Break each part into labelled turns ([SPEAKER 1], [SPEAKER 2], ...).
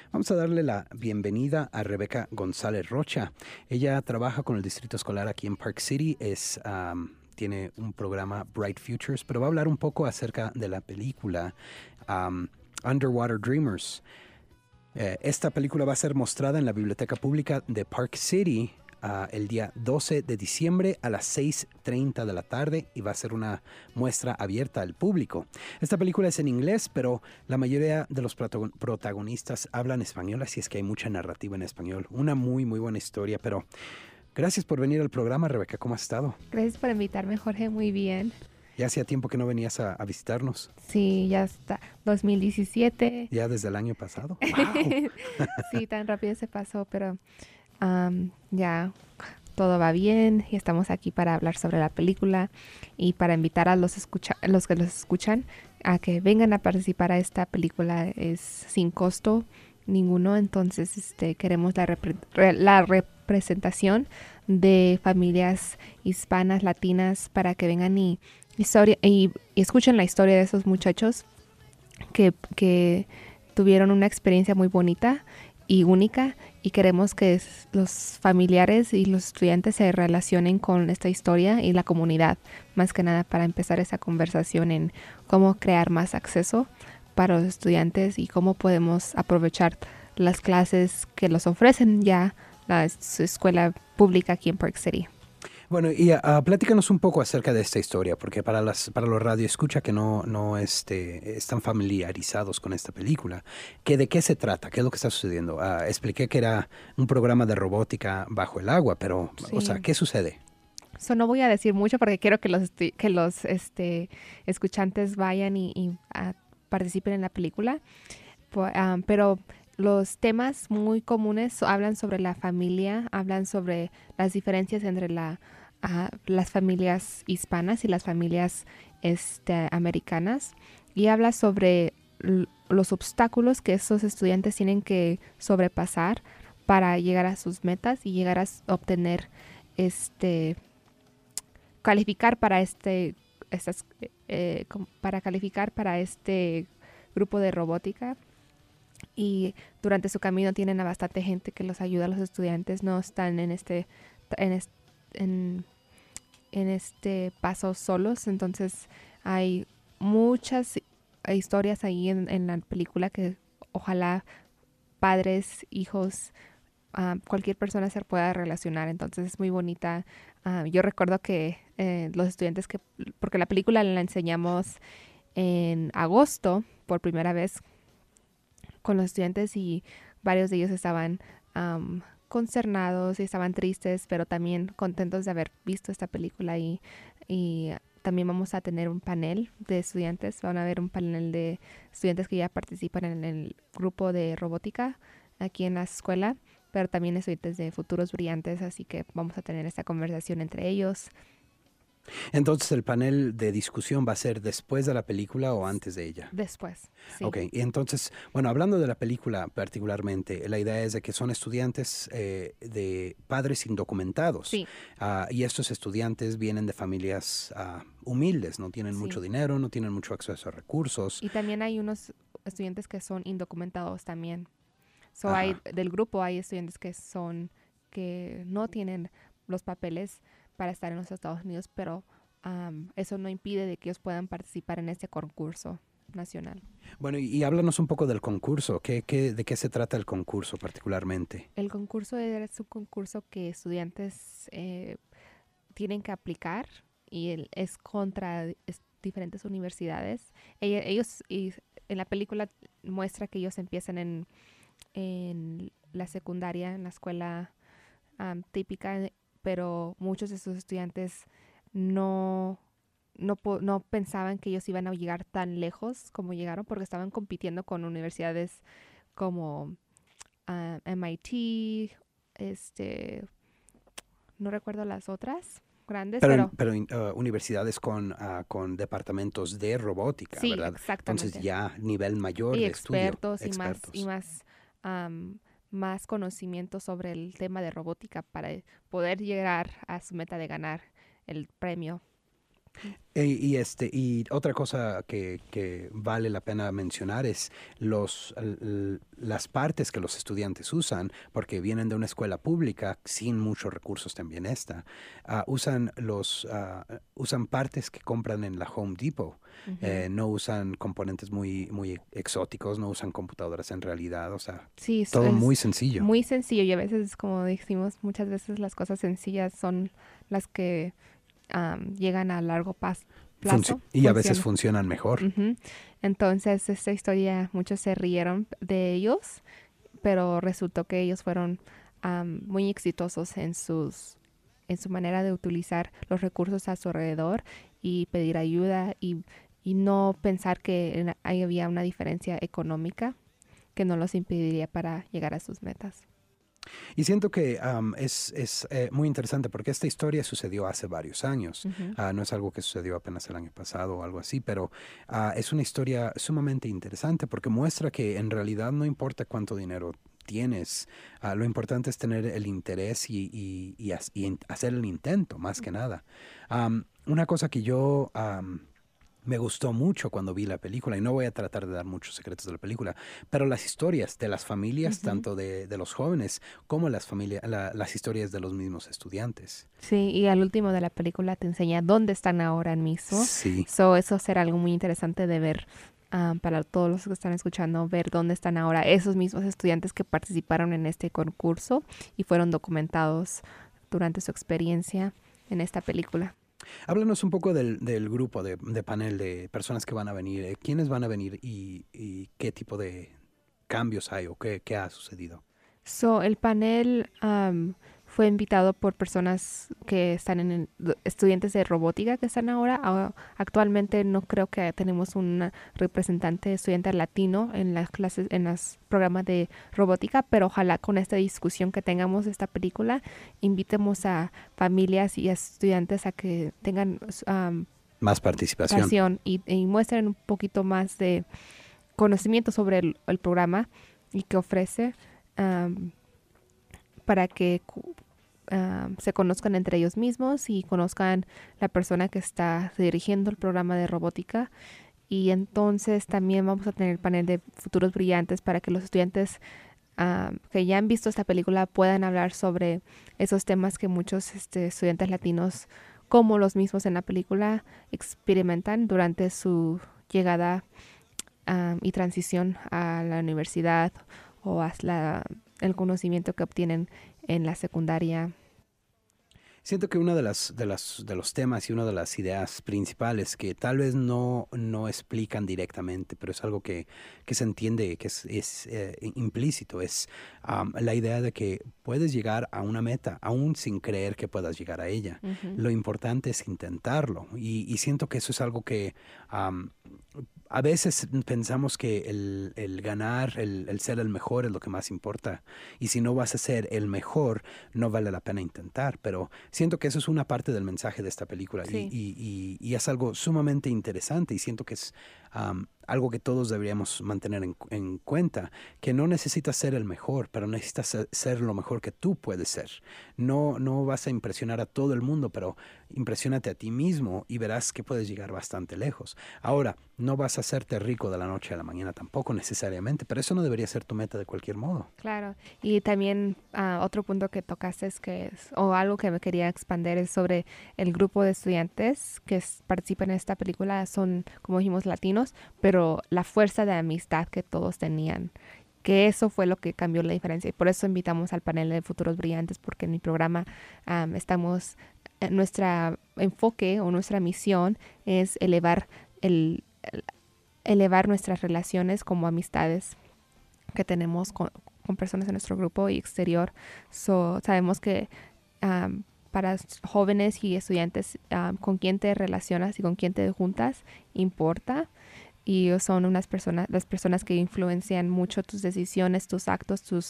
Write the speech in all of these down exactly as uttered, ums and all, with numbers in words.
[SPEAKER 1] Vamos a darle la bienvenida a Rebeca González Rocha. Ella trabaja con el Distrito Escolar aquí en Park City, es, um, tiene un programa Bright Futures, pero va a hablar un poco acerca de la película um, Underwater Dreamers. Eh, esta película va a ser mostrada en la Biblioteca Pública de Park City uh, el día doce de diciembre a las seis treinta de la tarde y va a ser una muestra abierta al público. Esta película es en inglés, pero la mayoría de los protagon- protagonistas hablan español, así es que hay mucha narrativa en español. Una muy, muy buena historia, pero gracias por venir al programa, Rebeca. ¿Cómo has estado?
[SPEAKER 2] Gracias por invitarme, Jorge. Muy bien.
[SPEAKER 1] Ya hacía tiempo que no venías a, a visitarnos.
[SPEAKER 2] Sí, ya está. dos mil diecisiete.
[SPEAKER 1] Ya desde el año pasado. ¡Wow!
[SPEAKER 2] Sí, tan rápido se pasó, pero am, ya todo va bien y estamos aquí para hablar sobre la película y para invitar a los, escucha los que los escuchan a que vengan a participar a esta película. Es sin costo ninguno, entonces este, queremos la, repre re la representación de familias hispanas, latinas, para que vengan y, historia, y, y escuchen la historia de esos muchachos que, que tuvieron una experiencia muy bonita y única, y queremos que los familiares y los estudiantes se relacionen con esta historia y la comunidad, más que nada para empezar esa conversación en cómo crear más acceso para los estudiantes y cómo podemos aprovechar las clases que los ofrecen ya la escuela pública aquí en Park City.
[SPEAKER 1] Bueno, y uh, platícanos un poco acerca de esta historia, porque para las para los radioescucha que no, no este, están familiarizados con esta película, ¿qué, ¿de qué se trata? ¿Qué es lo que está sucediendo? Uh, expliqué que era un programa de robótica bajo el agua, pero,
[SPEAKER 2] Sí.
[SPEAKER 1] o sea, ¿qué sucede?
[SPEAKER 2] So, no voy a decir mucho porque quiero que los, que los este, escuchantes vayan y, y uh, participen en la película, Por, um, pero los temas muy comunes hablan sobre la familia, hablan sobre las diferencias entre la, uh, las familias hispanas y las familias este, americanas, y habla sobre los obstáculos que esos estudiantes tienen que sobrepasar para llegar a sus metas y llegar a obtener este calificar para este estas, eh, para calificar para este grupo de robótica. Y durante su camino tienen a bastante gente que los ayuda. Los estudiantes no están en este en este, en, en este paso solos, entonces hay muchas historias ahí en, en la película que ojalá padres, hijos, uh, cualquier persona se pueda relacionar. Entonces es muy bonita. Uh, yo recuerdo que eh, los estudiantes que, porque la película la enseñamos en agosto por primera vez con los estudiantes, y varios de ellos estaban um, concernados y estaban tristes, pero también contentos de haber visto esta película. Y, y también vamos a tener un panel de estudiantes, van a haber un panel de estudiantes que ya participan en el grupo de robótica aquí en la escuela, pero también estudiantes de futuros brillantes, así que vamos a tener esta conversación entre ellos.
[SPEAKER 1] Entonces, ¿el panel de discusión va a ser después de la película o antes de ella?
[SPEAKER 2] Después, sí.
[SPEAKER 1] Ok, y entonces, bueno, hablando de la película particularmente, la idea es de que son estudiantes eh, de padres indocumentados.
[SPEAKER 2] Sí.
[SPEAKER 1] Uh, y estos estudiantes vienen de familias uh, humildes, no tienen
[SPEAKER 2] Sí.
[SPEAKER 1] mucho dinero, no tienen mucho acceso a recursos.
[SPEAKER 2] Y también hay unos estudiantes que son indocumentados también. So hay, del grupo hay estudiantes que son, que no tienen los papeles para estar en los Estados Unidos, pero um, eso no impide de que ellos puedan participar en este concurso nacional.
[SPEAKER 1] Bueno, y, y háblanos un poco del concurso. ¿Qué, qué, ¿De qué se trata el concurso particularmente?
[SPEAKER 2] El concurso es un concurso que estudiantes eh, tienen que aplicar, y el, es contra es diferentes universidades. Ellos, ellos y en la película muestra que ellos empiezan en, en la secundaria, en la escuela um, típica, pero muchos de sus estudiantes no, no, no pensaban que ellos iban a llegar tan lejos como llegaron, porque estaban compitiendo con universidades como uh, M I T, este, no recuerdo las otras grandes,
[SPEAKER 1] Pero,
[SPEAKER 2] pero...
[SPEAKER 1] pero uh, universidades con, uh, con departamentos de robótica,
[SPEAKER 2] Sí,
[SPEAKER 1] ¿verdad?
[SPEAKER 2] exactamente.
[SPEAKER 1] Entonces ya nivel mayor
[SPEAKER 2] y
[SPEAKER 1] de
[SPEAKER 2] expertos
[SPEAKER 1] estudio.
[SPEAKER 2] Y
[SPEAKER 1] Expertos.
[SPEAKER 2] más, y más, um, más conocimiento sobre el tema de robótica para poder llegar a su meta de ganar el premio.
[SPEAKER 1] E- Y, este, y otra cosa que, que vale la pena mencionar es los, l- l- las partes que los estudiantes usan, porque vienen de una escuela pública sin muchos recursos también esta. Ah, usan, los, ah, usan partes que compran en la Home Depot.
[SPEAKER 2] Ujú.
[SPEAKER 1] Eh, no usan componentes muy, muy exóticos, no usan computadoras en realidad, o sea,
[SPEAKER 2] Sí, es,
[SPEAKER 1] todo muy
[SPEAKER 2] es
[SPEAKER 1] sencillo.
[SPEAKER 2] muy sencillo y a veces, como decimos, muchas veces las cosas sencillas son las que am, llegan a largo pas-
[SPEAKER 1] Funci-
[SPEAKER 2] plazo,
[SPEAKER 1] y a veces
[SPEAKER 2] funciona.
[SPEAKER 1] funcionan mejor.
[SPEAKER 2] Ujú. Entonces, esta historia, muchos se rieron de ellos, pero resultó que ellos fueron am, muy exitosos en sus en su manera de utilizar los recursos a su alrededor y pedir ayuda y, y no pensar que en- ahí había una diferencia económica que no los impediría para llegar a sus metas.
[SPEAKER 1] Y siento que am, es, es eh, muy interesante porque esta historia sucedió hace varios años.
[SPEAKER 2] Ujú.
[SPEAKER 1] Ah, no es algo que sucedió apenas el año pasado o algo así, pero ah, es una historia sumamente interesante porque muestra que en realidad no importa cuánto dinero tienes, ah, lo importante es tener el interés y, y- y has- y en- hacer el intento, más que nada. Am, una cosa que yo... am, me gustó mucho cuando vi la película, y no voy a tratar de dar muchos secretos de la película, pero las historias de las familias,
[SPEAKER 2] Ujú.
[SPEAKER 1] tanto de, de los jóvenes como las, familia, la- las historias de los mismos estudiantes.
[SPEAKER 2] Sí, y al último de la película te enseña dónde están ahora mismo.
[SPEAKER 1] Sí,
[SPEAKER 2] So, eso será algo muy interesante de ver ah, para todos los que están escuchando, ver dónde están ahora esos mismos estudiantes que participaron en este concurso y fueron documentados durante su experiencia en esta película.
[SPEAKER 1] háblanos un poco del, del grupo de, de panel de personas que van a venir, eh, quiénes van a venir y, y qué tipo de cambios hay o qué, qué ha sucedido.
[SPEAKER 2] So, el panel am, fue invitado por personas que están en el- do- estudiantes de robótica que están ahora. Ah, actualmente no creo que tenemos un representante estudiante latino en las clases, en los programas de robótica, pero ojalá con esta discusión que tengamos de esta película, invitemos a familias y a estudiantes a que tengan am,
[SPEAKER 1] Más participación.
[SPEAKER 2] pasión y, y muestren un poquito más de conocimiento sobre el, el programa y que ofrece am, para que cu- am, se conozcan entre ellos mismos y conozcan la persona que está dirigiendo el programa de robótica. Y entonces también vamos a tener el panel de futuros brillantes para que los estudiantes am, que ya han visto esta película puedan hablar sobre esos temas que muchos este, estudiantes latinos, como los mismos en la película, experimentan durante su llegada am, y transición a la universidad o a la- el conocimiento que obtienen en la secundaria.
[SPEAKER 1] Siento que uno de las, de las, de los temas y una de las ideas principales que tal vez no, no explican directamente, pero es algo que, que se entiende, que es, es eh, implícito, es am, la idea de que puedes llegar a una meta, aún sin creer que puedas llegar a ella.
[SPEAKER 2] Ujú.
[SPEAKER 1] Lo importante es intentarlo. Y, y siento que eso es algo que am, a veces pensamos que el, el ganar, el, el ser el mejor es lo que más importa. Y si no vas a ser el mejor, no vale la pena intentar. Pero siento que eso es una parte del mensaje de esta película y,
[SPEAKER 2] Sí,
[SPEAKER 1] y- y- y es algo sumamente interesante y siento que es am, algo que todos deberíamos mantener en, en cuenta, que no necesitas ser el mejor, pero necesitas ser, ser lo mejor que tú puedes ser. No, no vas a impresionar a todo el mundo, pero impresiónate a ti mismo y verás que puedes llegar bastante lejos. Ahora, no vas a hacerte rico de la noche a la mañana tampoco necesariamente, pero eso no debería ser tu meta de cualquier modo.
[SPEAKER 2] claro. Y también ah, otro punto que tocaste es que, es- o algo que me quería expandir es sobre el grupo de estudiantes que es- participan en esta película. Son, como dijimos, latinos, pero la fuerza de amistad que todos tenían, que eso fue lo que cambió la diferencia. Y por eso invitamos al panel de futuros brillantes, porque en mi programa am, estamos, eh, nuestra enfoque o nuestra misión es elevar el, el- elevar nuestras relaciones como amistades que tenemos con, con personas en nuestro grupo y exterior. So, sabemos que am, para s- jóvenes y estudiantes, am, con quién te relacionas y con quién te juntas importa. Y ellos son unas personas, las personas que influencian mucho tus decisiones, tus actos, tus,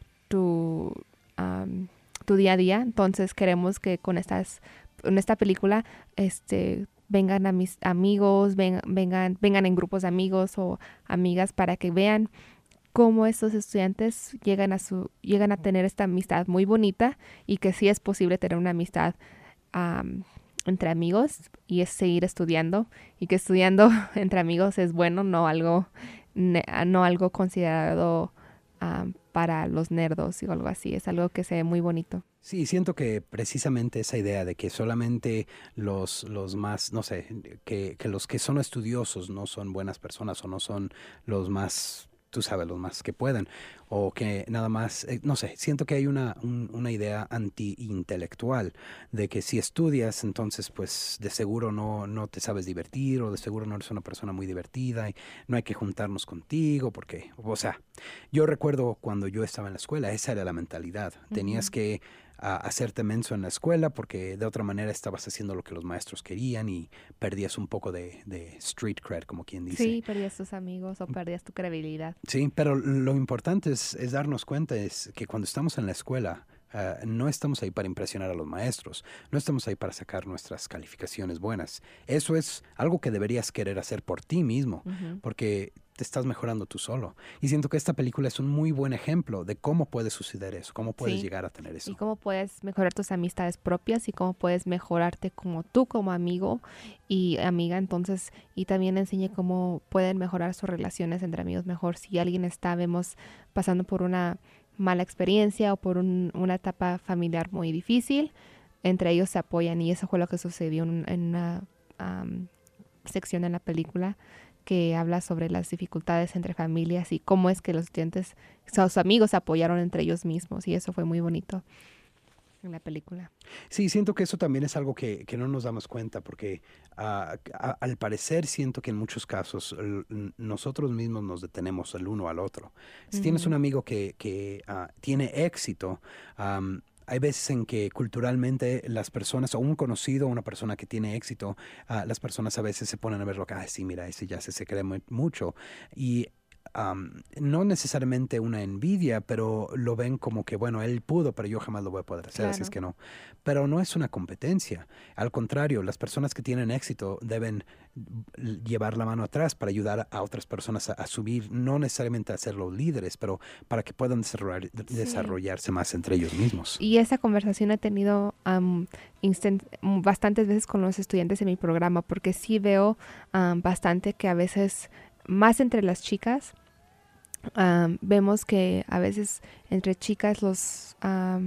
[SPEAKER 2] tu, am, tu día a día. Entonces queremos que con estas, en esta película, este vengan a mis amigos, ven- vengan, vengan en grupos de amigos o amigas para que vean cómo estos estudiantes llegan a su, llegan a tener esta amistad muy bonita y que sí es posible tener una amistad am, entre amigos y es seguir estudiando y que estudiando entre amigos es bueno, no algo, ne- no algo considerado um, para los nerdos o algo así. Es algo que se ve muy bonito.
[SPEAKER 1] Sí, siento que precisamente esa idea de que solamente los, los más, no sé, que, que los que son estudiosos no son buenas personas o no son los más, tú sabes, los más que puedan, o que nada más, eh, no sé, siento que hay una, un- una idea anti-intelectual de que si estudias, entonces pues de seguro no, no te sabes divertir o de seguro no eres una persona muy divertida y no hay que juntarnos contigo porque, o sea, yo recuerdo cuando yo estaba en la escuela, esa era la mentalidad. Tenías
[SPEAKER 2] Ujú.
[SPEAKER 1] que a hacerte menso en la escuela porque de otra manera estabas haciendo lo que los maestros querían y perdías un poco de, de street cred, como quien dice.
[SPEAKER 2] Sí, perdías tus amigos o perdías tu credibilidad.
[SPEAKER 1] Sí, pero lo importante es, es darnos cuenta es que cuando estamos en la escuela, ah, no estamos ahí para impresionar a los maestros, no estamos ahí para sacar nuestras calificaciones buenas. Eso es algo que deberías querer hacer por ti mismo,
[SPEAKER 2] Ujú.
[SPEAKER 1] porque te estás mejorando tú solo. Y siento que esta película es un muy buen ejemplo de cómo puede suceder eso, cómo puedes
[SPEAKER 2] Sí.
[SPEAKER 1] llegar a tener
[SPEAKER 2] Y
[SPEAKER 1] eso.
[SPEAKER 2] cómo puedes mejorar tus amistades propias y cómo puedes mejorarte como tú, como amigo y amiga. Entonces, y también enseñe cómo pueden mejorar sus relaciones entre amigos mejor. Si alguien está, vemos, pasando por una mala experiencia o por un- una etapa familiar muy difícil, entre ellos se apoyan y eso fue lo que sucedió en, en una am, sección en la película que habla sobre las dificultades entre familias y cómo es que los estudiantes, sus amigos se apoyaron entre ellos mismos y eso fue muy bonito en la película.
[SPEAKER 1] Sí, siento que eso también es algo que, que no nos damos cuenta porque ah, a- al parecer siento que en muchos casos l- n- nosotros mismos nos detenemos el uno al otro. Si tienes un
[SPEAKER 2] Ujú.
[SPEAKER 1] amigo que, que ah, tiene éxito, am, hay veces en que culturalmente las personas, o un conocido, una persona que tiene éxito, ah, las personas a veces se ponen a ver lo que, ah, sí, mira, ese ya se, se cree mu- mucho. Y am, no necesariamente una envidia, pero lo ven como que, bueno, él pudo, pero yo jamás lo voy a poder hacer, así es
[SPEAKER 2] Claro.
[SPEAKER 1] que no. Pero no es una competencia. Al contrario, las personas que tienen éxito deben l- llevar la mano atrás para ayudar a otras personas a, a subir, no necesariamente a ser los líderes, pero para que puedan desarrollar- de-
[SPEAKER 2] Sí.
[SPEAKER 1] desarrollarse más entre ellos mismos.
[SPEAKER 2] Y esa conversación he tenido am, instan- mm, bastantes veces con los estudiantes en mi programa, porque sí veo am, bastante que a veces, más entre las chicas, am, vemos que a veces entre chicas los am,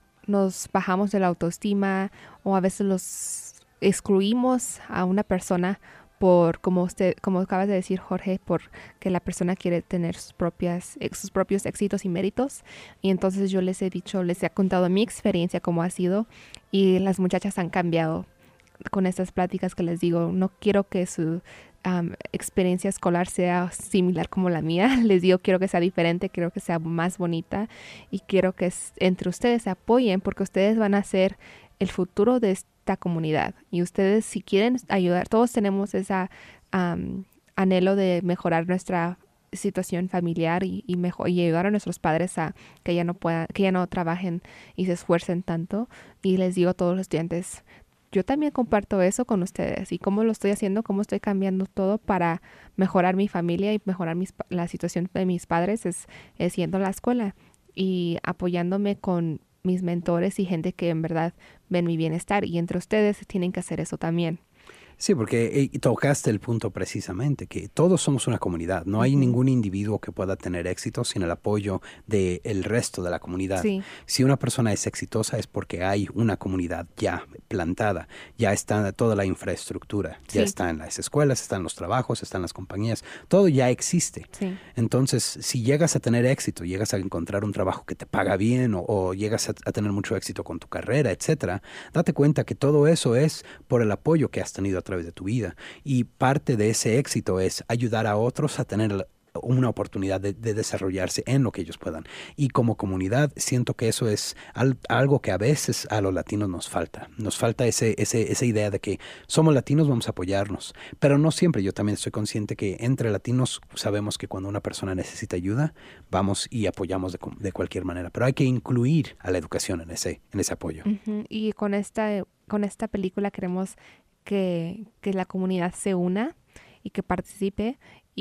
[SPEAKER 2] nos bajamos de la autoestima o a veces los excluimos a una persona por, como usted, como acabas de decir, Jorge, por que la persona quiere tener sus propias, ex- sus propios éxitos y méritos. Y entonces yo les he dicho, les he contado mi experiencia, cómo ha sido, y las muchachas han cambiado con estas pláticas que les digo. No quiero que su am, experiencia escolar sea similar como la mía. Les digo, quiero que sea diferente, quiero que sea más bonita y quiero que s- entre ustedes se apoyen porque ustedes van a ser el futuro de esta comunidad. Y ustedes, si quieren ayudar, todos tenemos esa am, anhelo de mejorar nuestra situación familiar y, y mejor y ayudar a nuestros padres a que ya no puedan, que ya no trabajen y se esfuercen tanto. Y les digo a todos los estudiantes, yo también comparto eso con ustedes y cómo lo estoy haciendo, cómo estoy cambiando todo para mejorar mi familia y mejorar mis, pa- la situación de mis padres es, es yendo a la escuela y apoyándome con mis mentores y gente que en verdad ven mi bienestar y entre ustedes tienen que hacer eso también.
[SPEAKER 1] Sí, porque eh, tocaste el punto precisamente, que todos somos una comunidad. No hay
[SPEAKER 2] Ujú.
[SPEAKER 1] ningún individuo que pueda tener éxito sin el apoyo del resto de la comunidad.
[SPEAKER 2] Sí,
[SPEAKER 1] Si una persona es exitosa es porque hay una comunidad ya plantada, ya está toda la infraestructura, ya
[SPEAKER 2] sí,
[SPEAKER 1] está en las escuelas, están los trabajos, están las compañías, todo ya existe.
[SPEAKER 2] sí,
[SPEAKER 1] Entonces, si llegas a tener éxito, llegas a encontrar un trabajo que te paga bien o, o llegas a, a tener mucho éxito con tu carrera, etcétera, date cuenta que todo eso es por el apoyo que has tenido a través de tu vida. Y parte de ese éxito es ayudar a otros a tener una oportunidad de, de desarrollarse en lo que ellos puedan. Y como comunidad siento que eso es al, algo que a veces a los latinos nos falta. Nos falta ese, ese, esa idea de que somos latinos, vamos a apoyarnos. Pero no siempre. Yo también estoy consciente que entre latinos sabemos que cuando una persona necesita ayuda, vamos y apoyamos de, de cualquier manera. Pero hay que incluir a la educación en ese, en ese apoyo.
[SPEAKER 2] ujú. Y con esta, con esta película queremos que, que la comunidad se una y que participe.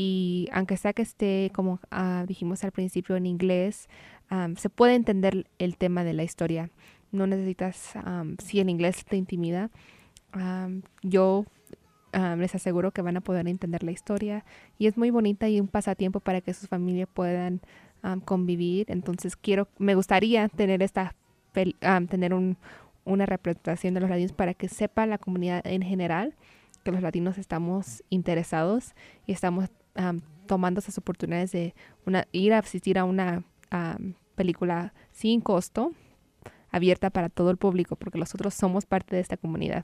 [SPEAKER 2] Y aunque sea que esté, como ah, dijimos al principio, en inglés, am, se puede entender el tema de la historia. No necesitas, am, si el inglés te intimida, Um, yo um, les aseguro que van a poder entender la historia y es muy bonita y un pasatiempo para que sus familias puedan um, convivir. Entonces quiero, me gustaría tener esta, pel- um, tener un, una representación de los latinos para que sepa la comunidad en general que los latinos estamos interesados y estamos um, tomando esas oportunidades de una, ir a asistir a una um, película sin costo, abierta para todo el público, porque nosotros somos parte de esta comunidad.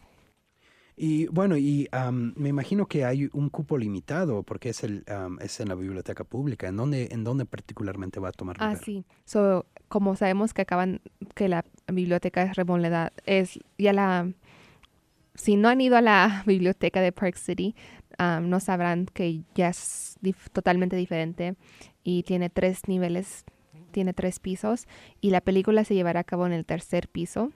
[SPEAKER 1] Y bueno, y um, me imagino que hay un cupo limitado porque es el um, es en la biblioteca pública. ¿En dónde, en dónde particularmente va a tomar
[SPEAKER 2] Ah,
[SPEAKER 1] lugar?
[SPEAKER 2] sí. So, como sabemos que acaban, que la biblioteca es remodelada, es ya la, si no han ido a la biblioteca de Park City, um, no sabrán que ya es dif- totalmente diferente y tiene tres niveles, tiene tres pisos y la película se llevará a cabo en el tercer piso.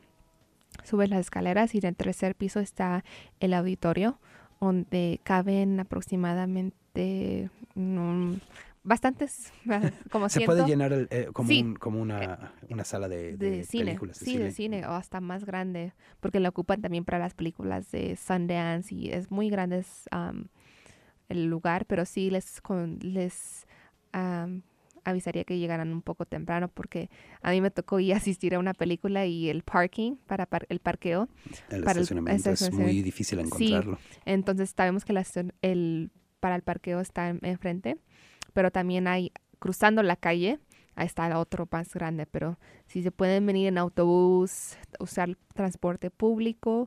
[SPEAKER 2] Subes las escaleras y en el tercer piso está el auditorio, donde caben aproximadamente mm, bastantes, como
[SPEAKER 1] Se puede
[SPEAKER 2] ciento,
[SPEAKER 1] llenar el, eh, como
[SPEAKER 2] sí,
[SPEAKER 1] un, como
[SPEAKER 2] eh,
[SPEAKER 1] una, una sala de,
[SPEAKER 2] de
[SPEAKER 1] de
[SPEAKER 2] cine,
[SPEAKER 1] películas de
[SPEAKER 2] sí, de
[SPEAKER 1] cine.
[SPEAKER 2] cine, o hasta más grande, porque la ocupan también para las películas de Sundance y es muy grande es, um, el lugar, pero sí les, con, les um, avisaría que llegaran un poco temprano porque a mí me tocó ir a asistir a una película y el parking para par- el parqueo
[SPEAKER 1] El
[SPEAKER 2] para el
[SPEAKER 1] estacionamiento es muy
[SPEAKER 2] estacionamiento.
[SPEAKER 1] difícil
[SPEAKER 2] Sí,
[SPEAKER 1] encontrarlo.
[SPEAKER 2] entonces sabemos que la estacion- el para el parqueo está en- enfrente, pero también hay cruzando la calle, ahí está el otro más grande, pero si se pueden venir en autobús, usar transporte público,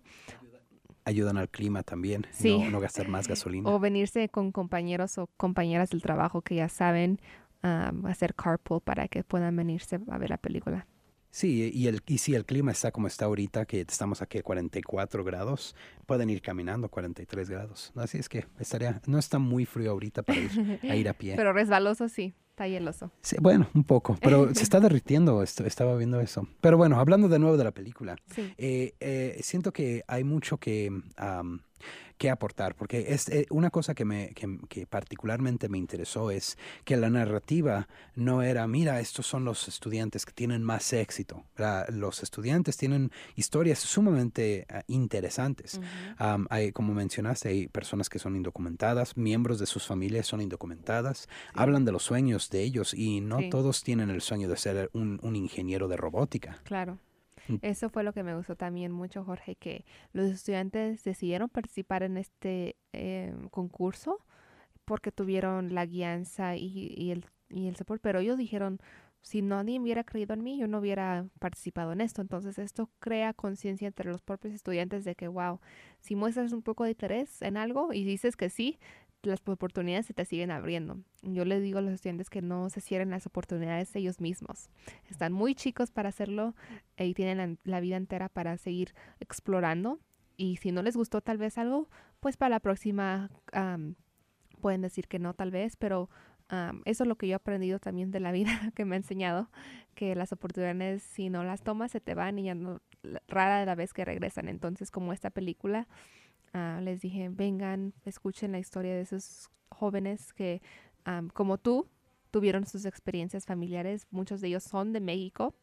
[SPEAKER 1] Ayudan al clima también,
[SPEAKER 2] sí,
[SPEAKER 1] no, no gastar más gasolina.
[SPEAKER 2] o venirse con compañeros o compañeras del trabajo que ya saben um, hacer carpool para que puedan venirse a ver la película.
[SPEAKER 1] Sí, y, el, y si el clima está como está ahorita, que estamos aquí a cuarenta y cuatro grados, pueden ir caminando cuarenta y tres grados. Así es que estaría, no está muy frío ahorita para ir a ir a pie.
[SPEAKER 2] Pero resbaloso sí, está hieloso.
[SPEAKER 1] Sí, bueno, un poco, pero se está derritiendo, esto, estaba viendo eso. Pero bueno, hablando de nuevo de la película,
[SPEAKER 2] Sí.
[SPEAKER 1] eh, eh, siento que hay mucho que, am, que aportar, porque es eh, una cosa que, me, que, que particularmente me interesó es que la narrativa no era, mira, estos son los estudiantes que tienen más éxito. La- los estudiantes tienen historias sumamente ah, interesantes.
[SPEAKER 2] Ujú.
[SPEAKER 1] Am, hay, como mencionaste, hay personas que son indocumentadas, miembros de sus familias son indocumentadas,
[SPEAKER 2] Sí,
[SPEAKER 1] hablan de los sueños de ellos y no
[SPEAKER 2] sí,
[SPEAKER 1] todos tienen el sueño de ser un, un ingeniero de robótica.
[SPEAKER 2] claro.
[SPEAKER 1] Mm.
[SPEAKER 2] Eso fue lo que me gustó también mucho, Jorge, que los estudiantes decidieron participar en este eh, concurso porque tuvieron la guianza y, y el, y el support, pero ellos dijeron, si nadie hubiera creído en mí, yo no hubiera participado en esto. Entonces esto crea conciencia entre los propios estudiantes de que, wow, si muestras un poco de interés en algo y dices que sí, las oportunidades se te siguen abriendo. Yo les digo a los estudiantes que no se cierren las oportunidades ellos mismos. Están muy chicos para hacerlo y tienen la, la vida entera para seguir explorando. Y si no les gustó tal vez algo, pues para la próxima um, pueden decir que no tal vez, pero um, eso es lo que yo he aprendido también de la vida que me ha enseñado, que las oportunidades si no las tomas se te van y ya no, rara la vez que regresan. Entonces como esta película, uh, les dije, vengan, escuchen la historia de esos jóvenes que um, como tú tuvieron sus experiencias familiares, muchos de ellos son de México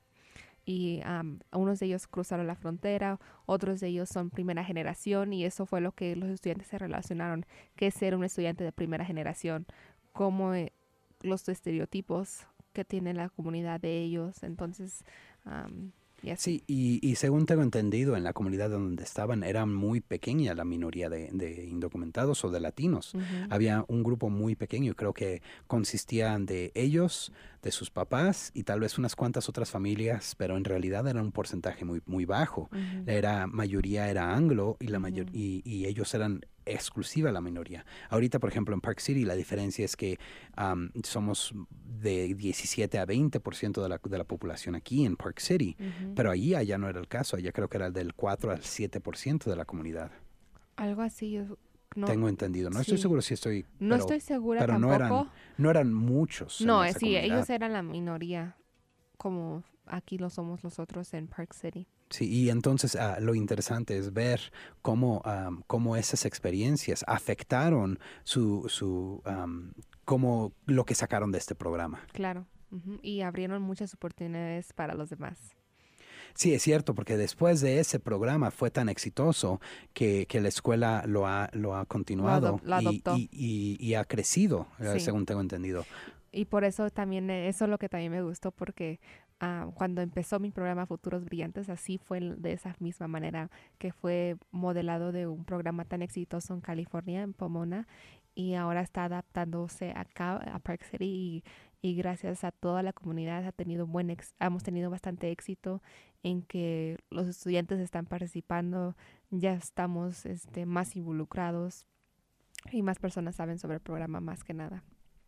[SPEAKER 2] y um, unos de ellos cruzaron la frontera, otros de ellos son primera generación y eso fue lo que los estudiantes se relacionaron, que es ser un estudiante de primera generación, como eh, los estereotipos que tiene la comunidad de ellos, entonces, um, y así.
[SPEAKER 1] Sí, y, y según tengo entendido, en la comunidad donde estaban era muy pequeña la minoría de, de indocumentados o de latinos.
[SPEAKER 2] Ujú,
[SPEAKER 1] Había un grupo muy pequeño, creo que consistían de ellos, de sus papás y tal vez unas cuantas otras familias, pero en realidad era un porcentaje muy, muy bajo.
[SPEAKER 2] ujú,
[SPEAKER 1] La mayoría era anglo y, la mayor,
[SPEAKER 2] ujú,
[SPEAKER 1] y, y ellos eran exclusiva la minoría. Ahorita, por ejemplo, en Park City la diferencia es que um, somos de diecisiete a veinte por ciento de la, de la población aquí en Park City,
[SPEAKER 2] ujú.
[SPEAKER 1] pero allí allá no era el caso, allá creo que era del cuatro al siete por ciento de la comunidad.
[SPEAKER 2] Algo así, yo no,
[SPEAKER 1] Tengo entendido, no estoy
[SPEAKER 2] sí,
[SPEAKER 1] seguro si estoy,
[SPEAKER 2] no
[SPEAKER 1] pero,
[SPEAKER 2] estoy segura
[SPEAKER 1] pero no eran,
[SPEAKER 2] tampoco.
[SPEAKER 1] no eran muchos en
[SPEAKER 2] No, eh,
[SPEAKER 1] esa
[SPEAKER 2] sí,
[SPEAKER 1] comunidad.
[SPEAKER 2] ellos eran la minoría, como aquí lo somos nosotros en Park City.
[SPEAKER 1] Sí, y entonces uh, lo interesante es ver cómo, um, cómo esas experiencias afectaron su, su um, cómo lo que sacaron de este programa.
[SPEAKER 2] Claro. Ujú, y abrieron muchas oportunidades para los demás.
[SPEAKER 1] Sí, es cierto, porque después de ese programa fue tan exitoso que, que la escuela lo ha, lo ha
[SPEAKER 2] Lo, adop-
[SPEAKER 1] continuado
[SPEAKER 2] lo
[SPEAKER 1] y,
[SPEAKER 2] adoptó.
[SPEAKER 1] y, y, y ha crecido, eh,
[SPEAKER 2] Sí.
[SPEAKER 1] según tengo entendido.
[SPEAKER 2] Y por eso también, eh, eso es lo que también me gustó, porque ah, cuando empezó mi programa Futuros Brillantes, así fue el- de esa misma manera, que fue modelado de un programa tan exitoso en California, en Pomona, y ahora está adaptándose acá a Park City y, y gracias a toda la comunidad ha tenido buen ex- hemos tenido bastante éxito en que los estudiantes están participando, ya estamos este, más involucrados y más personas saben sobre el programa más que nada.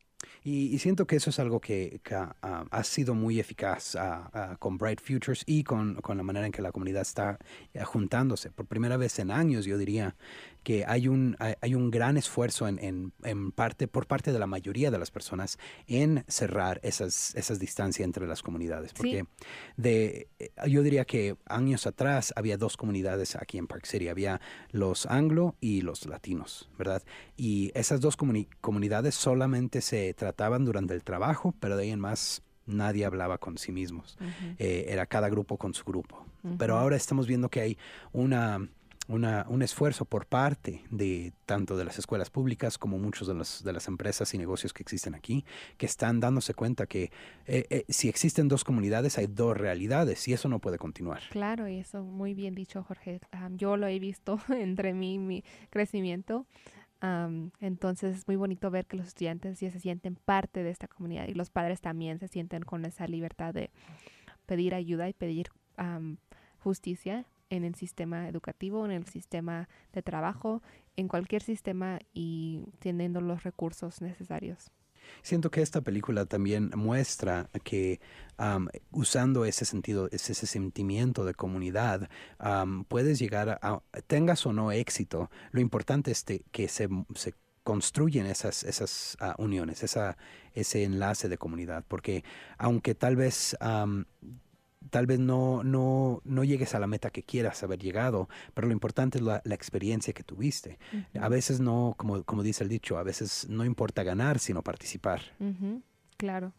[SPEAKER 1] Y, y siento que eso es algo que, que, ah, ha sido muy eficaz ah, ah, con Bright Futures y con, con la manera en que la comunidad está eh, juntándose. Por primera vez en años, yo diría que hay un, hay, hay un gran esfuerzo en, en, en parte, por parte de la mayoría de las personas en cerrar esas, esas distancias entre las comunidades.
[SPEAKER 2] Sí.
[SPEAKER 1] Porque de, eh, yo diría que años atrás había dos comunidades aquí en Park City. Había los anglo y los latinos, ¿verdad? Y esas dos comuni- comunidades solamente se trataban durante el trabajo, pero de ahí en más nadie hablaba con sí mismos.
[SPEAKER 2] Ujú,
[SPEAKER 1] Eh, era cada grupo con su grupo. Pero
[SPEAKER 2] ujú.
[SPEAKER 1] ahora estamos viendo que hay una, una, un esfuerzo por parte de tanto de las escuelas públicas como muchos de, los, de las empresas y negocios que existen aquí, que están dándose cuenta que eh, eh, si existen dos comunidades, hay dos realidades y eso no puede continuar.
[SPEAKER 2] Claro, y eso muy bien dicho, Jorge. Am, yo lo he visto entre mí, mi crecimiento. Am, entonces es muy bonito ver que los estudiantes ya se sienten parte de esta comunidad y los padres también se sienten con esa libertad de pedir ayuda y pedir am, justicia en el sistema educativo, en el sistema de trabajo, en cualquier sistema y teniendo los recursos necesarios.
[SPEAKER 1] Siento que esta película también muestra que um, usando ese sentido, ese, ese sentimiento de comunidad, um, puedes llegar a, a, tengas o no éxito, lo importante es de, que se, se construyen esas, esas uh, uniones, esa, ese enlace de comunidad, porque aunque tal vez um, tal vez no, no, no llegues a la meta que quieras haber llegado, pero lo importante es la, la experiencia que tuviste. A
[SPEAKER 2] Ujú,
[SPEAKER 1] veces no, como, como dice el dicho, a veces no importa ganar, sino participar.
[SPEAKER 2] ujú, claro.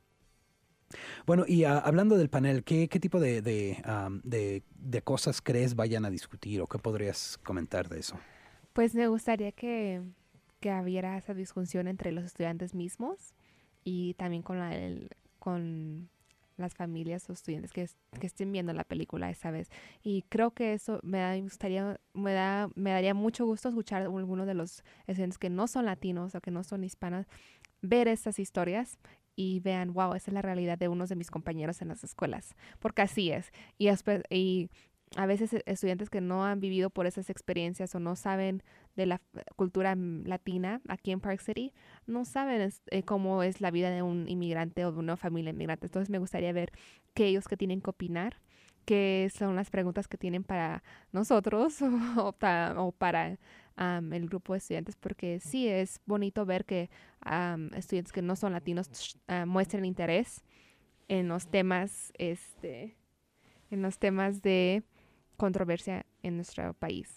[SPEAKER 1] Bueno, y uh, hablando del panel, ¿qué, qué tipo de, de, um, de, de cosas crees vayan a discutir o qué podrías comentar de eso?
[SPEAKER 2] Pues me gustaría que, que hubiera esa discusión entre los estudiantes mismos y también con, la, el- con las familias o estudiantes que, es- que estén viendo la película esa vez. Y creo que eso me da, me gustaría, me da, me daría mucho gusto escuchar a algunos de los estudiantes que no son latinos o que no son hispanos, ver estas historias y vean, wow, esa es la realidad de unos de mis compañeros en las escuelas, porque así es. Y, espe- y a veces e- estudiantes que no han vivido por esas experiencias o no saben de la f- cultura mm, latina aquí en Park City, no saben es- eh, cómo es la vida de un inmigrante o de una familia inmigrante. Entonces me gustaría ver qué ellos que tienen que opinar, qué son las preguntas que tienen para nosotros o, ta- o para am, el grupo de estudiantes, porque sí es bonito ver que am, estudiantes que no son latinos sh- ah, muestren interés en los temas, este, en los temas de controversia en nuestro país.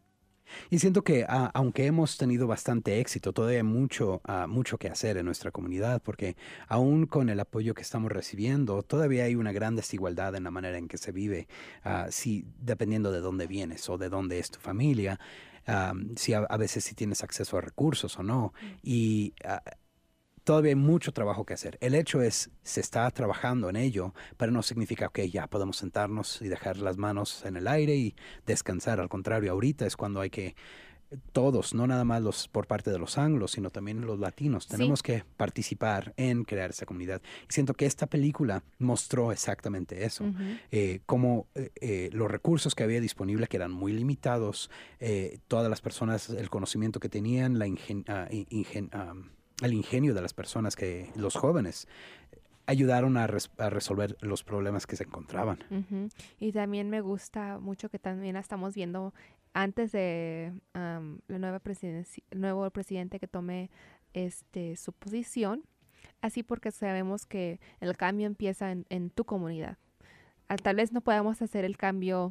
[SPEAKER 1] Y siento que ah, aunque hemos tenido bastante éxito, todavía hay mucho, ah, mucho que hacer en nuestra comunidad, porque aún con el apoyo que estamos recibiendo, todavía hay una gran desigualdad en la manera en que se vive, ah, si, dependiendo de dónde vienes o de dónde es tu familia, ah, si a, a veces si tienes acceso a recursos o no.
[SPEAKER 2] Mm.
[SPEAKER 1] Y ah, todavía hay mucho trabajo que hacer. El hecho es, se está trabajando en ello, pero no significa que ya podemos sentarnos y dejar las manos en el aire y descansar. Al contrario, ahorita es cuando hay que, todos, no nada más los por parte de los anglos, sino también los latinos,
[SPEAKER 2] Sí.
[SPEAKER 1] tenemos que participar en crear esa comunidad. Y siento que esta película mostró exactamente eso,
[SPEAKER 2] Ujú.
[SPEAKER 1] eh, como eh, eh, los recursos que había disponibles, que eran muy limitados, eh, todas las personas, el conocimiento que tenían, la ingen, uh, ingen, um, el ingenio de las personas, que los jóvenes, ayudaron a, res, a resolver los problemas que se encontraban.
[SPEAKER 2] Ujú. Y también me gusta mucho que también la estamos viendo antes de am, la nueva presidencia, el nuevo presidente que tome este su posición, así porque sabemos que el cambio empieza en, en tu comunidad. Ah, tal vez no podamos hacer el cambio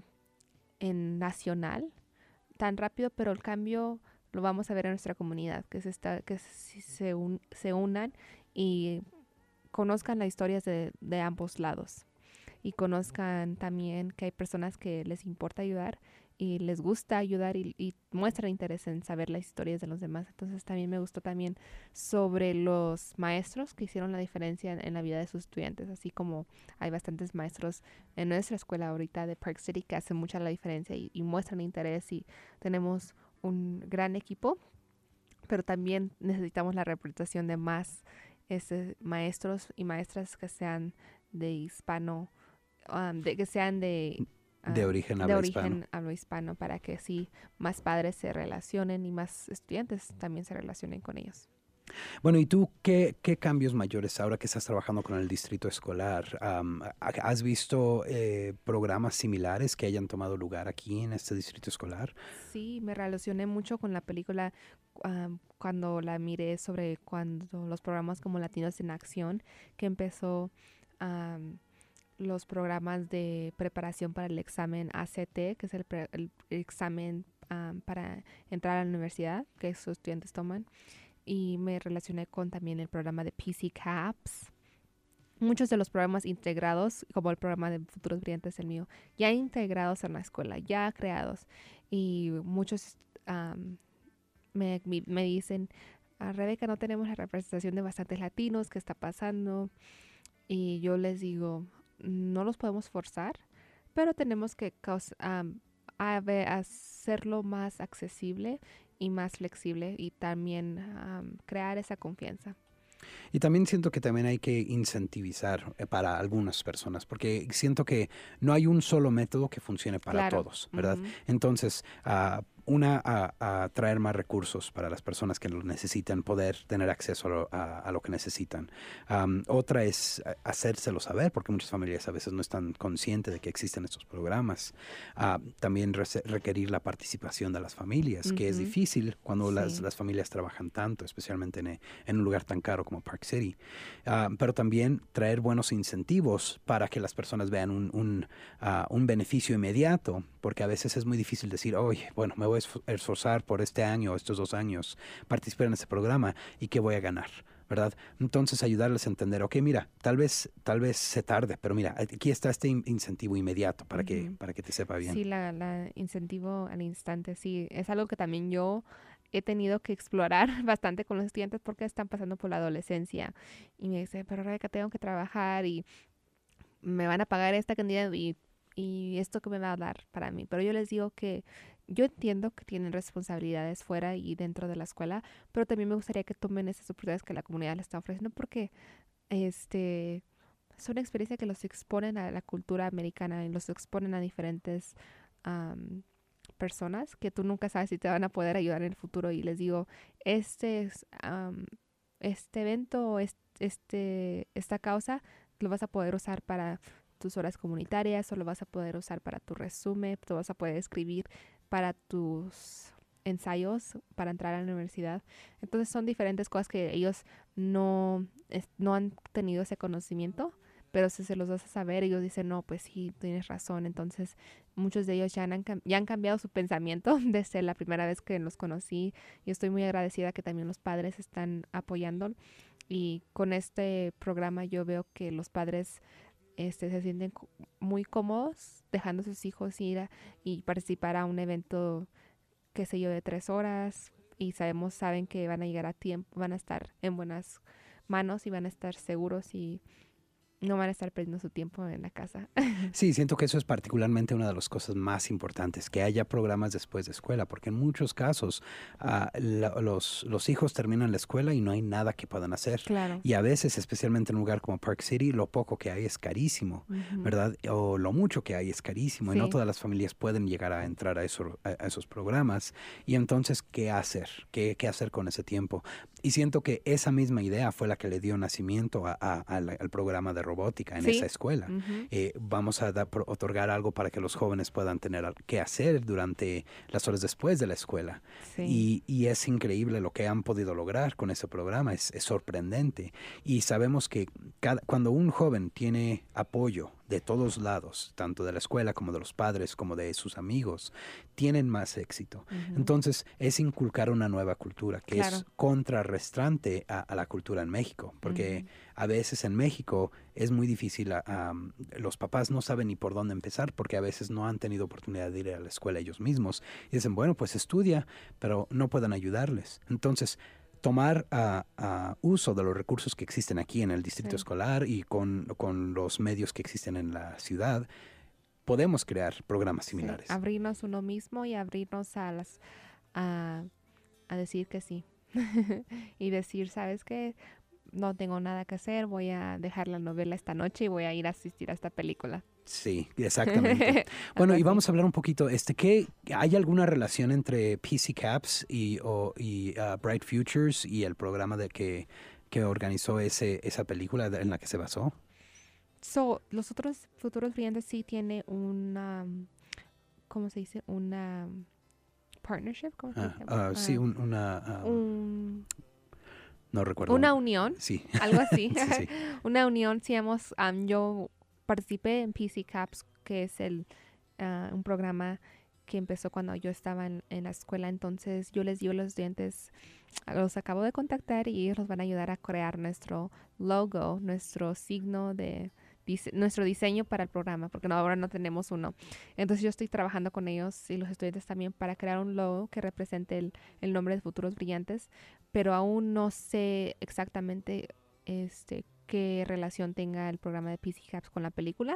[SPEAKER 2] en nacional tan rápido, pero el cambio lo vamos a ver en nuestra comunidad, que se está, que si se, un- se unan y conozcan las historias de, de ambos lados. y conozcan también que hay personas que les importa ayudar y les gusta ayudar y, y muestran interés en saber las historias de los demás. Entonces también me gustó también sobre los maestros que hicieron la diferencia en, en la vida de sus estudiantes, así como hay bastantes maestros en nuestra escuela ahorita de Park City que hacen mucha la diferencia y, y muestran interés y tenemos un gran equipo, pero también necesitamos la representación de más este, maestros y maestras que sean de hispano, um, de, que sean de
[SPEAKER 1] De
[SPEAKER 2] um,
[SPEAKER 1] origen
[SPEAKER 2] de
[SPEAKER 1] habla
[SPEAKER 2] origen
[SPEAKER 1] hispano.
[SPEAKER 2] hablo-hispano para que así más padres se relacionen y más estudiantes también se relacionen con ellos.
[SPEAKER 1] Bueno, ¿y tú qué, qué cambios mayores ahora que estás trabajando con el distrito escolar? Am, ha- ¿has visto eh, programas similares que hayan tomado lugar aquí en este distrito escolar?
[SPEAKER 2] Sí, me relacioné mucho con la película um, cuando la miré sobre cuando los programas como Latinos en Acción, que empezó um, los programas de preparación para el examen A C T, que es el, pre- el examen um, para entrar a la universidad que sus estudiantes toman. Y me relacioné con también el programa de P C CAPS. Muchos de los programas integrados, como el programa de Futuros Brillantes, el mío, ya integrados en la escuela, ya creados. Y muchos um, me, me, me dicen, "Ah, Rebeca, no tenemos la representación de bastantes latinos, ¿qué está pasando?" Y yo les digo, no los podemos forzar, pero tenemos que caus- um, a ver, hacerlo más accesible y más flexible y también um, crear esa confianza.
[SPEAKER 1] Y también siento que también hay que incentivizar eh, para algunas personas, porque siento que no hay un solo método que funcione para
[SPEAKER 2] Claro.
[SPEAKER 1] todos, ¿verdad?
[SPEAKER 2] Ujú.
[SPEAKER 1] Entonces, ah, una, a, a traer más recursos para las personas que lo necesitan, poder tener acceso a lo, a, a lo que necesitan. Am, otra es eh, hacérselo saber, porque muchas familias a veces no están conscientes de que existen estos programas. Ah, también rece- requerir la participación de las familias, que es
[SPEAKER 2] Ujú.
[SPEAKER 1] difícil cuando las,
[SPEAKER 2] Sí.
[SPEAKER 1] las familias trabajan tanto, especialmente en, en un lugar tan caro como Park City. Ah, pero también traer buenos incentivos para que las personas vean un, un, ah, un beneficio inmediato, porque a veces es muy difícil decir, oye, bueno, me voy a esf- esforzar por este año, estos dos años, participar en este programa y qué voy a ganar, ¿verdad? Entonces ayudarles a entender, ok, mira, tal vez, tal vez se tarde, pero mira, aquí está este in- incentivo inmediato para que,
[SPEAKER 2] Ujú.
[SPEAKER 1] para que te sepa bien.
[SPEAKER 2] Sí, la, la incentivo al instante, sí, es algo que también yo he tenido que explorar bastante con los estudiantes porque están pasando por la adolescencia y me dicen, pero Rebeca, tengo que trabajar y me van a pagar esta cantidad y, y esto que me va a dar para mí. Pero yo les digo que yo entiendo que tienen responsabilidades fuera y dentro de la escuela, pero también me gustaría que tomen esas oportunidades que la comunidad les está ofreciendo porque este son experiencias que los exponen a la cultura americana y los exponen a diferentes am, personas que tú nunca sabes si te van a poder ayudar en el futuro. Y les digo, este, es, am, este evento o es- este, esta causa lo vas a poder usar para tus horas comunitarias o lo vas a poder usar para tu resumen, lo vas a poder escribir para tus ensayos para entrar a la universidad. Entonces son diferentes cosas que ellos no, es- no han tenido ese conocimiento, pero si se los das a saber, ellos dicen, no, pues sí, tienes razón. Entonces muchos de ellos ya han, cam- ya han cambiado su pensamiento desde la primera vez que los conocí y estoy muy agradecida que también los padres están apoyando. Y con este programa yo veo que los padres este, se sienten co- muy cómodos dejando a sus hijos ir a- y participar a un evento, qué sé yo, de tres horas y sabemos, saben que van a llegar a tiempo, van a estar en buenas manos y van a estar seguros y no van a estar perdiendo su tiempo en la casa.
[SPEAKER 1] Sí, siento que eso es particularmente una de las cosas más importantes, que haya programas después de escuela, porque en muchos casos ah, la- los, los hijos terminan la escuela y no hay nada que puedan hacer.
[SPEAKER 2] Claro.
[SPEAKER 1] Y a veces, especialmente en un lugar como Park City, lo poco que hay es carísimo,
[SPEAKER 2] Ujú.
[SPEAKER 1] ¿verdad? O lo mucho que hay es carísimo y no
[SPEAKER 2] Sí,
[SPEAKER 1] todas las familias pueden llegar a entrar a, eso- a- a esos programas. Y entonces, ¿qué hacer? ¿Qué, qué hacer con ese tiempo? Y siento que esa misma idea fue la que le dio nacimiento a- a- al, al programa de robótica en esa
[SPEAKER 2] sí.
[SPEAKER 1] escuela.
[SPEAKER 2] Ujú.
[SPEAKER 1] Eh, vamos a dar- pro- otorgar algo para que los jóvenes puedan tener al- qué hacer durante las horas después de la escuela.
[SPEAKER 2] Sí.
[SPEAKER 1] Y, y es increíble lo que han podido lograr con ese programa, es, es sorprendente. Y sabemos que cada- cuando un joven tiene apoyo de todos lados, tanto de la escuela como de los padres, como de sus amigos, tienen más éxito.
[SPEAKER 2] Ujú.
[SPEAKER 1] Entonces, es inculcar una nueva cultura que
[SPEAKER 2] Claro.
[SPEAKER 1] es contrarrestante a, a la cultura en México, porque
[SPEAKER 2] Ujú.
[SPEAKER 1] a veces en México es muy difícil, a- a, los papás no saben ni por dónde empezar porque a veces no han tenido oportunidad de ir a la escuela ellos mismos y dicen, bueno, pues estudia, pero no pueden ayudarles. Entonces, tomar ah, ah, uso de los recursos que existen aquí en el distrito
[SPEAKER 2] Sí.
[SPEAKER 1] escolar y con, con los medios que existen en la ciudad, podemos crear programas
[SPEAKER 2] Sí,
[SPEAKER 1] similares.
[SPEAKER 2] abrirnos uno mismo y abrirnos a las a, a decir que sí. Y decir, ¿sabes qué? No tengo nada que hacer, voy a dejar la novela esta noche y voy a ir a asistir a esta película.
[SPEAKER 1] Sí, exactamente. Bueno,
[SPEAKER 2] Algo
[SPEAKER 1] y
[SPEAKER 2] así.
[SPEAKER 1] vamos a hablar un poquito, este, ¿qué, ¿hay alguna relación entre P C CAPS y, o, y ah, Bright Futures y el programa de que, que organizó ese, esa película de- en la que se basó?
[SPEAKER 2] So, los otros futuros brillantes sí tiene una, ¿cómo se dice? Una partnership, ¿cómo se
[SPEAKER 1] Ah,
[SPEAKER 2] dice?
[SPEAKER 1] ah, sí,
[SPEAKER 2] Ah,
[SPEAKER 1] un- una, ah,
[SPEAKER 2] un-
[SPEAKER 1] no recuerdo.
[SPEAKER 2] una
[SPEAKER 1] un-
[SPEAKER 2] unión,
[SPEAKER 1] Sí,
[SPEAKER 2] algo así.
[SPEAKER 1] sí, sí.
[SPEAKER 2] Una unión, sí, hemos, am, yo participé en P C CAPS, que es el, ah, un programa que empezó cuando yo estaba en, en la escuela. Entonces yo les digo a los estudiantes, los acabo de contactar y ellos nos van a ayudar a crear nuestro logo, nuestro signo de dise- nuestro diseño para el programa, porque no, ahora no tenemos uno. Entonces yo estoy trabajando con ellos y los estudiantes también para crear un logo que represente el, el nombre de Futuros Brillantes, pero aún no sé exactamente este qué relación tenga el programa de P C CAPS con la película,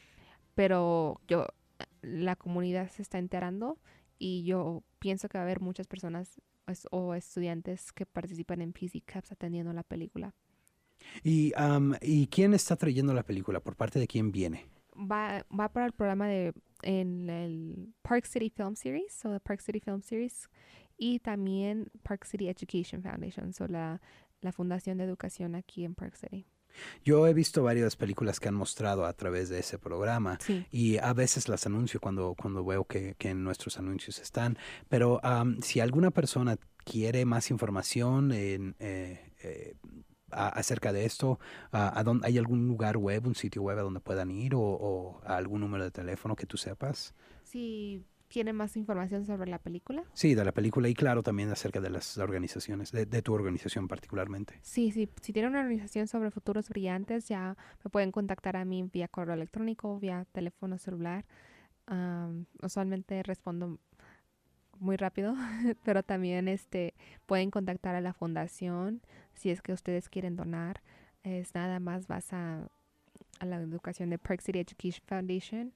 [SPEAKER 2] pero yo la comunidad se está enterando y yo pienso que va a haber muchas personas es- o estudiantes que participan en P C CAPS atendiendo la película.
[SPEAKER 1] Y, am, ¿y quién está trayendo la película? ¿Por parte de quién viene?
[SPEAKER 2] Va, va para el programa de en el Park City Film Series, so the Park City Film Series, y también Park City Education Foundation, so la, la fundación de educación aquí en Park City.
[SPEAKER 1] Yo he visto varias películas que han mostrado a través de ese programa
[SPEAKER 2] Sí.
[SPEAKER 1] y a veces las anuncio cuando, cuando veo que, que en nuestros anuncios están. Pero am, si alguna persona quiere más información en, eh, eh, a- acerca de esto, a, a dónde- ¿hay algún lugar web, un sitio web a donde puedan ir o, o a algún número de teléfono que tú sepas?
[SPEAKER 2] Si quieren más información sobre la película,
[SPEAKER 1] Sí, de la película y claro también acerca de las organizaciones, de, de tu organización particularmente.
[SPEAKER 2] sí, sí, si tienen una organización sobre futuros brillantes, ya me pueden contactar a mí vía correo electrónico, vía teléfono celular. Am, usualmente respondo muy rápido, pero también este pueden contactar a la fundación si es que ustedes quieren donar. Es nada más vas a, a la educación de Park City Education Foundation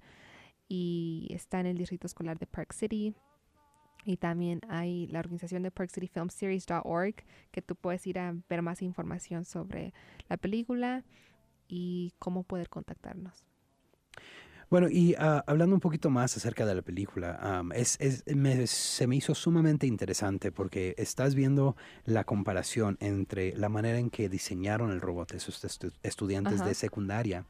[SPEAKER 2] y está en el distrito escolar de Park City. Y también hay la organización de park city film series punto org, que tú puedes ir a ver más información sobre la película y cómo poder contactarnos.
[SPEAKER 1] Bueno, y ah, hablando un poquito más acerca de la película, am, es, es- me- se me hizo sumamente interesante porque estás viendo la comparación entre la manera en que diseñaron el robot esos estu- estudiantes de
[SPEAKER 2] Ajá.
[SPEAKER 1] secundaria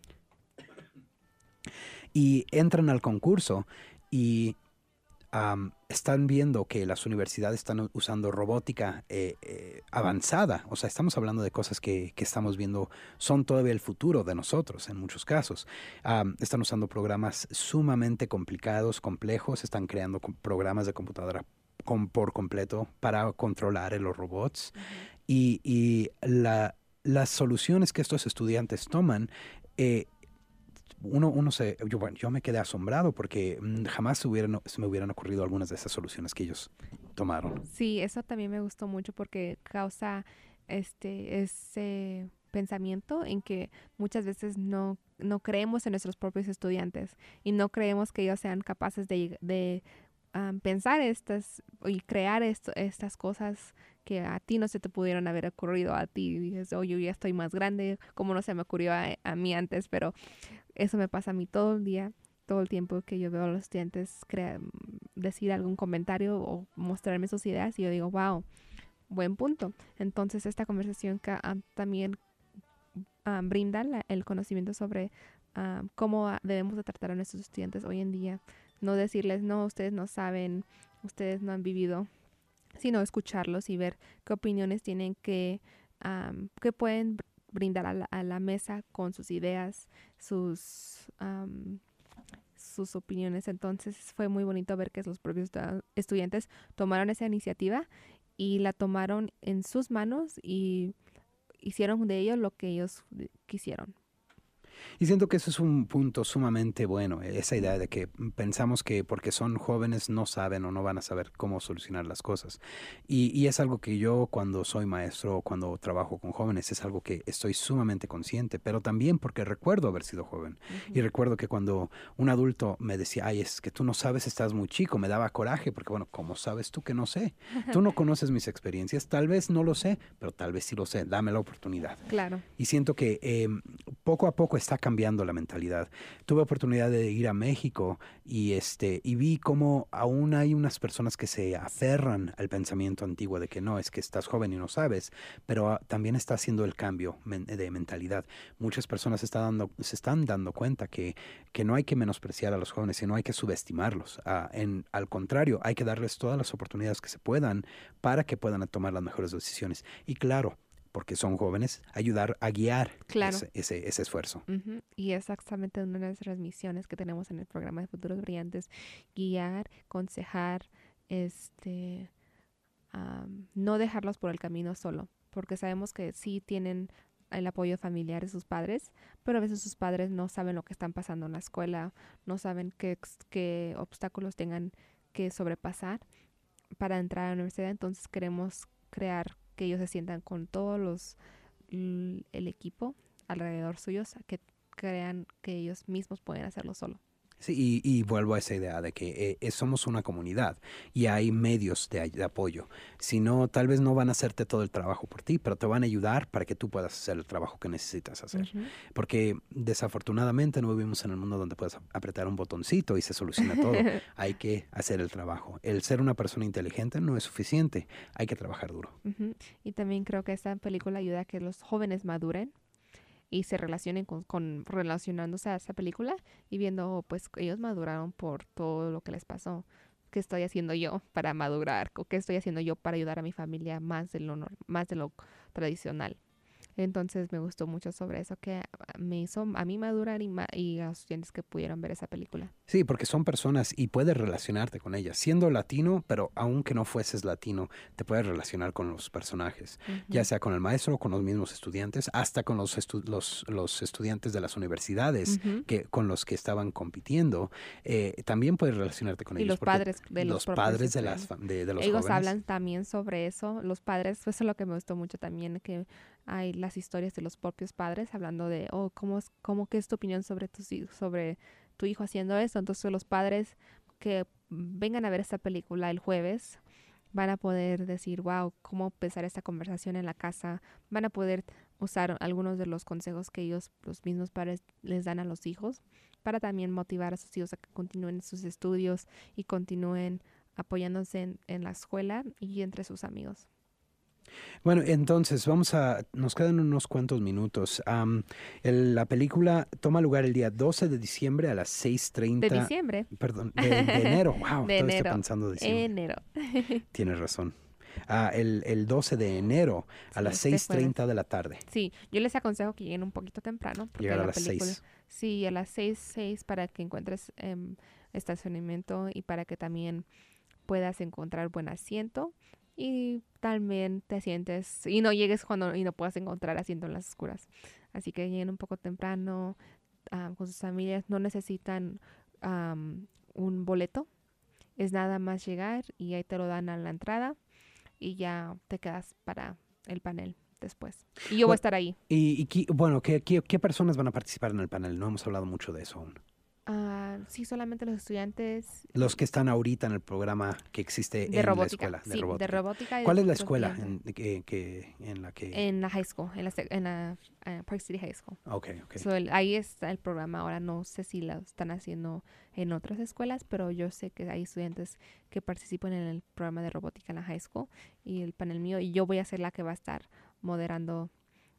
[SPEAKER 1] y entran al concurso y am, están viendo que las universidades están u- usando robótica eh, eh, avanzada. O sea, estamos hablando de cosas que, que estamos viendo son todavía el futuro de nosotros en muchos casos. Am, están usando programas sumamente complicados, complejos, están creando com- programas de computadora con- por completo para controlar eh, los robots.
[SPEAKER 2] Ujú.
[SPEAKER 1] Y, y la- las soluciones que estos estudiantes toman, eh, uno, uno se, yo, bueno, yo me quedé asombrado porque mm, jamás se, hubieran, se me hubieran ocurrido algunas de esas soluciones que ellos tomaron.
[SPEAKER 2] Sí, eso también me gustó mucho porque causa este ese pensamiento en que muchas veces no, no creemos en nuestros propios estudiantes y no creemos que ellos sean capaces de, lleg- de am, pensar estas y crear esto, estas cosas que a ti no se te pudieron haber ocurrido a ti. Y dices, oh, yo ya estoy más grande, como no se me ocurrió a, a mí antes, pero eso me pasa a mí todo el día, todo el tiempo que yo veo a los estudiantes crea- decir algún comentario o mostrarme sus ideas y yo digo, wow, buen punto. Entonces esta conversación que, ah, también ah, brinda la- el conocimiento sobre ah, cómo ah, debemos de tratar a nuestros estudiantes hoy en día. No decirles, no, ustedes no saben, ustedes no han vivido, sino escucharlos y ver qué opiniones tienen que, am, que pueden brindar a la, a la mesa con sus ideas, sus, um, sus opiniones. Entonces fue muy bonito ver que los propios estudiantes tomaron esa iniciativa y la tomaron en sus manos y hicieron de ello lo que ellos quisieron.
[SPEAKER 1] Y siento que eso es un punto sumamente bueno, esa idea de que pensamos que porque son jóvenes no saben o no van a saber cómo solucionar las cosas. Y, y es algo que yo cuando soy maestro o cuando trabajo con jóvenes es algo que estoy sumamente consciente, pero también porque recuerdo haber sido joven. Uh-huh. Y recuerdo que cuando un adulto me decía, ay, es que tú no sabes, estás muy chico, me daba coraje porque, bueno, ¿cómo sabes tú que no sé? Tú no conoces mis experiencias, tal vez no lo sé, pero tal vez sí lo sé, dame la oportunidad.
[SPEAKER 2] Claro.
[SPEAKER 1] Y siento que eh, poco a poco está cambiando la mentalidad. Tuve oportunidad de ir a México y, este, y vi cómo aún hay unas personas que se aferran al pensamiento antiguo de que no, es que estás joven y no sabes, pero uh, también está haciendo el cambio men- de mentalidad. Muchas personas está dando, se están dando cuenta que, que no hay que menospreciar a los jóvenes, sino hay que subestimarlos. Uh, en, al contrario, hay que darles todas las oportunidades que se puedan para que puedan tomar las mejores decisiones. Y claro, porque son jóvenes, ayudar a guiar
[SPEAKER 2] claro.
[SPEAKER 1] ese, ese, ese esfuerzo.
[SPEAKER 2] Uh-huh. Y es exactamente una de las misiones que tenemos en el programa de Futuros Brillantes, guiar, aconsejar, este, um, no dejarlos por el camino solo, porque sabemos que sí tienen el apoyo familiar de sus padres, pero a veces sus padres no saben lo que están pasando en la escuela, no saben qué, qué obstáculos tengan que sobrepasar para entrar a la universidad. Entonces queremos crear que ellos se sientan con todos los l- el equipo alrededor suyos, que crean que ellos mismos pueden hacerlo solo.
[SPEAKER 1] Sí, y, y vuelvo a esa idea de que eh, somos una comunidad y hay medios de, de apoyo. Si no, tal vez no van a hacerte todo el trabajo por ti, pero te van a ayudar para que tú puedas hacer el trabajo que necesitas hacer. Uh-huh. Porque desafortunadamente no vivimos en el mundo donde puedes apretar un botoncito y se soluciona todo. Hay que hacer el trabajo. El ser una persona inteligente no es suficiente. Hay que trabajar duro.
[SPEAKER 2] Uh-huh. Y también creo que esta película ayuda a que los jóvenes maduren y se relacionen con, con relacionándose a esa película y viendo, oh, pues ellos maduraron por todo lo que les pasó. ¿Qué estoy haciendo yo para madurar? ¿O qué estoy haciendo yo para ayudar a mi familia más de lo, más de lo tradicional? Entonces me gustó mucho sobre eso, que me hizo a mí madurar y, ma- y a los estudiantes que pudieron ver esa película.
[SPEAKER 1] Sí, porque son personas y puedes relacionarte con ellas. Siendo latino, pero aunque no fueses latino, te puedes relacionar con los personajes, uh-huh. ya sea con el maestro, con los mismos estudiantes, hasta con los, estu- los, los estudiantes de las universidades uh-huh. que, con los que estaban compitiendo. Eh, también puedes relacionarte con
[SPEAKER 2] y
[SPEAKER 1] ellos.
[SPEAKER 2] los padres de
[SPEAKER 1] los,
[SPEAKER 2] los
[SPEAKER 1] padres de, las, de, de los
[SPEAKER 2] Ellos
[SPEAKER 1] jóvenes.
[SPEAKER 2] hablan también sobre eso. Los padres, eso es lo que me gustó mucho también, que hay las historias de los propios padres hablando de, oh, ¿cómo, cómo qué es tu opinión sobre tu, sobre tu hijo haciendo eso? Entonces los padres que vengan a ver esta película el jueves van a poder decir, wow, cómo empezar esta conversación en la casa. Van a poder usar algunos de los consejos que ellos, los mismos padres, les dan a los hijos para también motivar a sus hijos a que continúen sus estudios y continúen apoyándose en, en la escuela y entre sus amigos.
[SPEAKER 1] Bueno, entonces vamos a, nos quedan unos cuantos minutos. Um, el, la película toma lugar el día doce de diciembre a las seis treinta.
[SPEAKER 2] De diciembre.
[SPEAKER 1] Perdón, de, de enero. Wow,
[SPEAKER 2] de
[SPEAKER 1] todavía
[SPEAKER 2] enero.
[SPEAKER 1] estoy pensando diciembre.
[SPEAKER 2] Enero.
[SPEAKER 1] Tienes razón. Uh, el, el doce de enero a sí, las seis treinta de la tarde.
[SPEAKER 2] Sí, yo les aconsejo que lleguen un poquito temprano. Porque
[SPEAKER 1] Llegar a
[SPEAKER 2] la
[SPEAKER 1] las
[SPEAKER 2] película,
[SPEAKER 1] seis.
[SPEAKER 2] Sí, a las seis, seis para que encuentres eh, estacionamiento y para que también puedas encontrar buen asiento. Y también te sientes y no llegues cuando y no puedas encontrar asiento en las oscuras. Así que lleguen un poco temprano um, con sus familias. No necesitan um, un boleto. Es nada más llegar y ahí te lo dan a la entrada y ya te quedas para el panel después. Y yo bueno, voy a estar ahí.
[SPEAKER 1] Y, y bueno, ¿qué, qué, ¿qué personas van a participar en el panel? No hemos hablado mucho de eso aún.
[SPEAKER 2] Uh, sí, solamente los estudiantes.
[SPEAKER 1] Los que están ahorita en el programa que existe
[SPEAKER 2] de
[SPEAKER 1] en
[SPEAKER 2] robótica,
[SPEAKER 1] la escuela. De
[SPEAKER 2] sí,
[SPEAKER 1] robótica.
[SPEAKER 2] de robótica. Y
[SPEAKER 1] ¿Cuál
[SPEAKER 2] de
[SPEAKER 1] es la escuela en, que, que, en la que...?
[SPEAKER 2] En la high school, en la, en la uh, Park City High School.
[SPEAKER 1] Ok, ok.
[SPEAKER 2] So, el, ahí está el programa. Ahora no sé si lo están haciendo en otras escuelas, pero yo sé que hay estudiantes que participan en el programa de robótica en la high school y el panel mío. Y yo voy a ser la que va a estar moderando,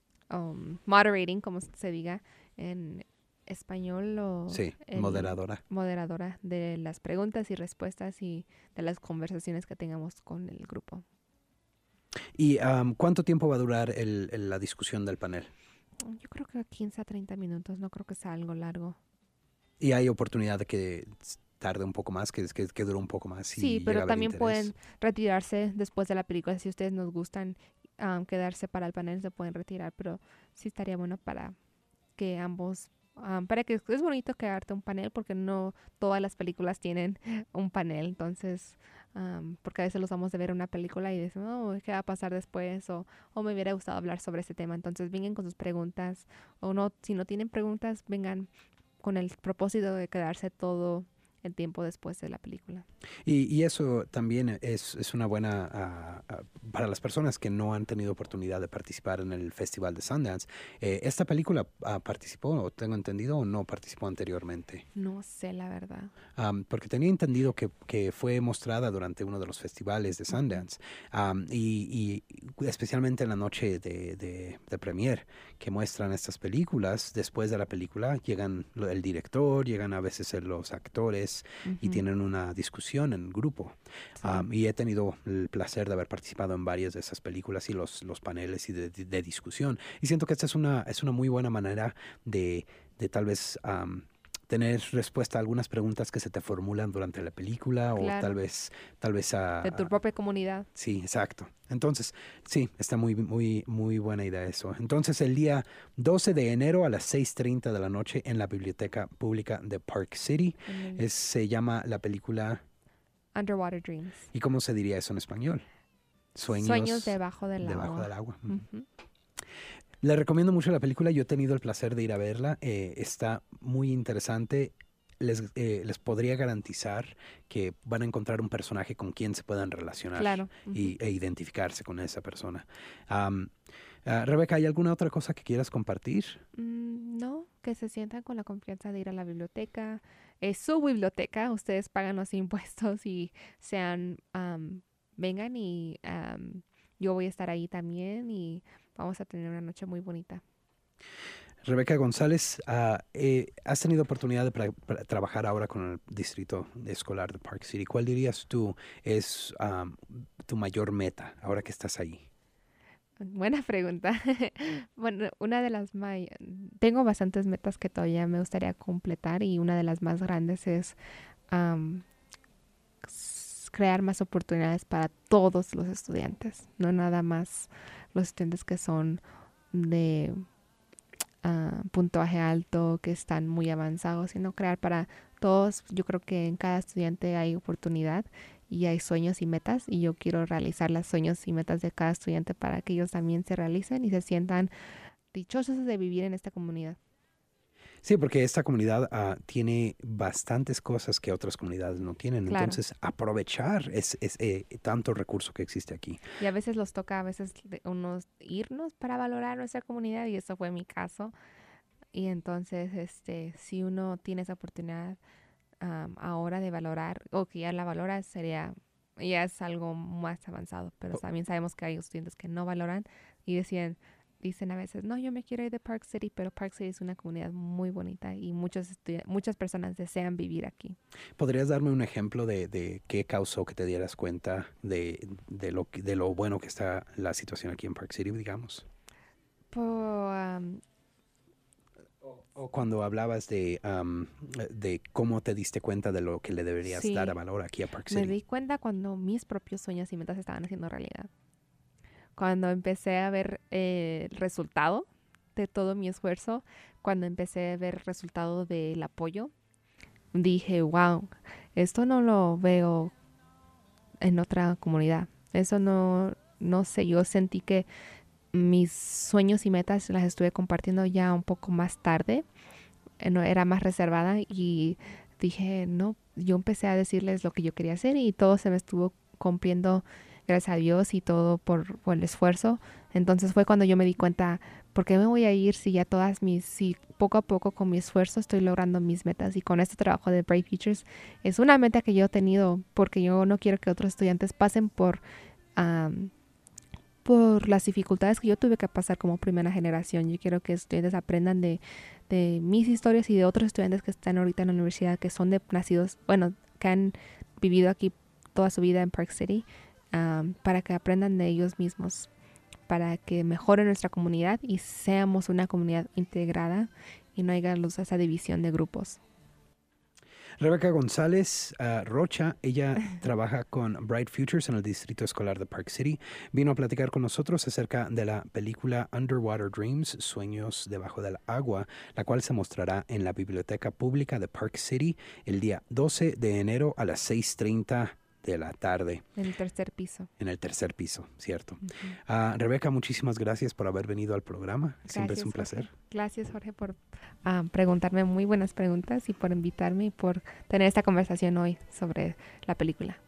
[SPEAKER 2] um, moderating, como se diga en español o
[SPEAKER 1] sí, moderadora.
[SPEAKER 2] Moderadora de las preguntas y respuestas y de las conversaciones que tengamos con el grupo.
[SPEAKER 1] ¿Y um, cuánto tiempo va a durar el, el, la discusión del panel?
[SPEAKER 2] Yo creo que quince a treinta minutos, no creo que sea algo largo.
[SPEAKER 1] Y hay oportunidad de que tarde un poco más, que, que, que dure un poco más
[SPEAKER 2] Sí,
[SPEAKER 1] si llega
[SPEAKER 2] pero
[SPEAKER 1] a haber
[SPEAKER 2] también
[SPEAKER 1] interés.
[SPEAKER 2] pueden retirarse después de la película. Si ustedes nos gustan um, quedarse para el panel, se pueden retirar, pero sí estaría bueno para que ambos, um, para que es bonito quedarte un panel porque no todas las películas tienen un panel, entonces, um, porque a veces los vamos a ver una película y decimos, oh, ¿qué va a pasar después? O, o me hubiera gustado hablar sobre este tema, entonces vengan con sus preguntas, o no, si no tienen preguntas, vengan con el propósito de quedarse todo el tiempo después de la película.
[SPEAKER 1] Y, y eso también es, es una buena, uh, uh, para las personas que no han tenido oportunidad de participar en el Festival de Sundance. Eh, ¿Esta película uh, participó, o tengo entendido, o no participó anteriormente?
[SPEAKER 2] No sé, la verdad.
[SPEAKER 1] Um, porque tenía entendido que, que fue mostrada durante uno de los festivales de Sundance, um, y, y especialmente en la noche de, de, de premiere, que muestran estas películas. Después de la película llegan lo- el director, llegan a veces los actores y
[SPEAKER 2] Ujú,
[SPEAKER 1] tienen una discusión en grupo.
[SPEAKER 2] sí,
[SPEAKER 1] Um, y he tenido el placer de haber participado en varias de esas películas y los, los paneles y de, de- de discusión. Y siento que esta es una, es una muy buena manera de, de tal vez um, tener respuesta a algunas preguntas que se te formulan durante la película, o tal
[SPEAKER 2] claro.
[SPEAKER 1] vez, tal vez a,
[SPEAKER 2] De tu
[SPEAKER 1] a-
[SPEAKER 2] propia comunidad.
[SPEAKER 1] sí, exacto. Entonces, sí, está muy, muy, muy buena idea eso. Entonces, el día doce de enero a las seis treinta de la noche en la Biblioteca Pública de Park City,
[SPEAKER 2] En el
[SPEAKER 1] es, se llama la película,
[SPEAKER 2] Underwater Dreams.
[SPEAKER 1] ¿y cómo se diría eso en español?
[SPEAKER 2] Sueños
[SPEAKER 1] Sueños
[SPEAKER 2] debajo del
[SPEAKER 1] debajo
[SPEAKER 2] agua.
[SPEAKER 1] del agua. Ujú.
[SPEAKER 2] Ujú.
[SPEAKER 1] Le recomiendo mucho la película, yo he tenido el placer de ir a verla, eh, está muy interesante. Les, eh, les podría garantizar que van a encontrar un personaje con quien se puedan relacionar
[SPEAKER 2] Claro. Ujú.
[SPEAKER 1] y, e identificarse con esa persona. Am, ah, Rebeca, ¿hay alguna otra cosa que quieras compartir?
[SPEAKER 2] Mm, no, que se sientan con la confianza de ir a la biblioteca. Es su biblioteca, ustedes pagan los impuestos y sean, am, vengan y am, yo voy a estar ahí también y vamos a tener una noche muy bonita.
[SPEAKER 1] Rebeca González, ah, eh, has tenido oportunidad de pra- pra- trabajar ahora con el distrito escolar de Park City. ¿Cuál dirías tú es am, tu mayor meta ahora que estás ahí?
[SPEAKER 2] Buena pregunta. Bueno, una de las may- tengo bastantes metas que todavía me gustaría completar y una de las más grandes es am, s- crear más oportunidades para todos los estudiantes, no nada más los estudiantes que son de ah, puntaje alto, que están muy avanzados, sino crear para todos. Yo creo que en cada estudiante hay oportunidad y hay sueños y metas y yo quiero realizar los sueños y metas de cada estudiante para que ellos también se realicen y se sientan dichosos de vivir en esta comunidad.
[SPEAKER 1] Sí, porque esta comunidad ah, tiene bastantes cosas que otras comunidades no tienen.
[SPEAKER 2] Claro.
[SPEAKER 1] Entonces, aprovechar es, es, eh, tanto recurso que existe aquí.
[SPEAKER 2] Y a veces los toca a veces de- unos irnos para valorar nuestra comunidad y eso fue mi caso. Y entonces, este, si uno tiene esa oportunidad am, ahora de valorar o que ya la valora, sería, ya es algo más avanzado. Pero
[SPEAKER 1] O-
[SPEAKER 2] también sabemos que hay estudiantes que no valoran y decían, dicen a veces, no, yo me quiero ir de Park City, pero Park City es una comunidad muy bonita y muchos estudia- muchas personas desean vivir aquí.
[SPEAKER 1] ¿Podrías darme un ejemplo de, de qué causó que te dieras cuenta de, de, lo, que- de lo bueno que está la situación aquí en Park City, digamos?
[SPEAKER 2] Po- am,
[SPEAKER 1] O cuando hablabas de, am, de cómo te diste cuenta de lo que le deberías dar a
[SPEAKER 2] sí,
[SPEAKER 1] valor aquí a Park
[SPEAKER 2] me
[SPEAKER 1] City.
[SPEAKER 2] di cuenta cuando mis propios sueños y metas se estaban haciendo realidad. Cuando empecé a ver eh, el resultado de todo mi esfuerzo, cuando empecé a ver el resultado del apoyo, dije, wow, esto no lo veo en otra comunidad. Eso no, no sé, yo sentí que mis sueños y metas las estuve compartiendo ya un poco más tarde, eh, no era más reservada y dije, no, yo empecé a decirles lo que yo quería hacer y todo se me estuvo cumpliendo, gracias a Dios y todo por, por el esfuerzo. Entonces fue cuando yo me di cuenta, ¿por qué me voy a ir si ya todas mis, si poco a poco con mi esfuerzo estoy logrando mis metas? Y con este trabajo de Bright Futures es una meta que yo he tenido porque yo no quiero que otros estudiantes pasen por... am, por las dificultades que yo tuve que pasar como primera generación. Yo quiero que estudiantes aprendan de, de mis historias y de otros estudiantes que están ahorita en la universidad, que son de nacidos, bueno, que han vivido aquí toda su vida en Park City, um, para que aprendan de ellos mismos. para que mejore nuestra comunidad y seamos una comunidad integrada y no haya luz a esa división de grupos.
[SPEAKER 1] Rebeca González uh, Rocha, ella trabaja con Bright Futures en el Distrito Escolar de Park City. Vino a platicar con nosotros acerca de la película Underwater Dreams, Sueños debajo del agua, la cual se mostrará en la Biblioteca Pública de Park City el día doce de enero a las seis treinta de la tarde.
[SPEAKER 2] En el tercer piso.
[SPEAKER 1] En el tercer piso, cierto.
[SPEAKER 2] Uh-huh.
[SPEAKER 1] Uh, Rebeca, muchísimas gracias por haber venido al programa.
[SPEAKER 2] Gracias,
[SPEAKER 1] siempre es un placer.
[SPEAKER 2] Jorge. Gracias, Jorge, por um, preguntarme muy buenas preguntas y por invitarme y por tener esta conversación hoy sobre la película.